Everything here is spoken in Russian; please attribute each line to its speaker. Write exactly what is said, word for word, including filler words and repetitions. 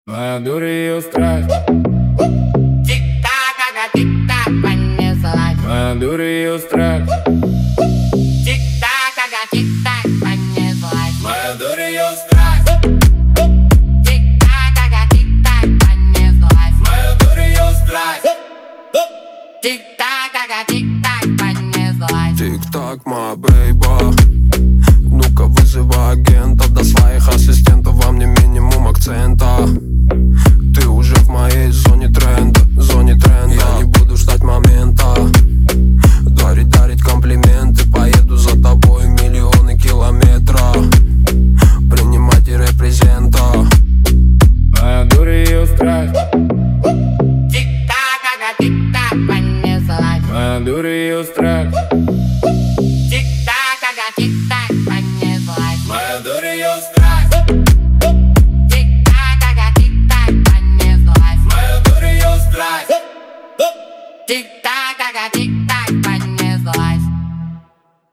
Speaker 1: Моя дурь ее страсть.
Speaker 2: Тик-так, ага, тик-так, понеслась.
Speaker 1: Моя дурь ее страсть.
Speaker 2: Тик-так, ага, тик-так, понеслась.
Speaker 1: Моя дурь ее страсть.
Speaker 2: Тик-так, ага, тик-так, понеслась.
Speaker 1: Моя дурь ее страсть.
Speaker 2: Тик-так, ага, тик-так, понеслась.
Speaker 3: Тик-так, моя бейба. Ну-ка вызывай агентов, до своих ассистентов. Во мне минимум акцента. Ты уже в моей зоне тренда, зоне тренда. Я не буду ждать момента, дарить, дарить комплименты. Поеду за тобой миллионы километров, принимать и репрезента.
Speaker 1: Моя дурь ее страсть.
Speaker 2: Тик-так, ага, тик-так, понеслась.
Speaker 1: Моя дурь ее страсть.
Speaker 2: Тик-так, ага, тик-так, понеслась.
Speaker 1: Моя дурь ее страсть.
Speaker 2: Тик-так, ага, тик-так, понеслась.
Speaker 1: Моя дурь ее страсть.
Speaker 2: Тик-так, ага, тик-так.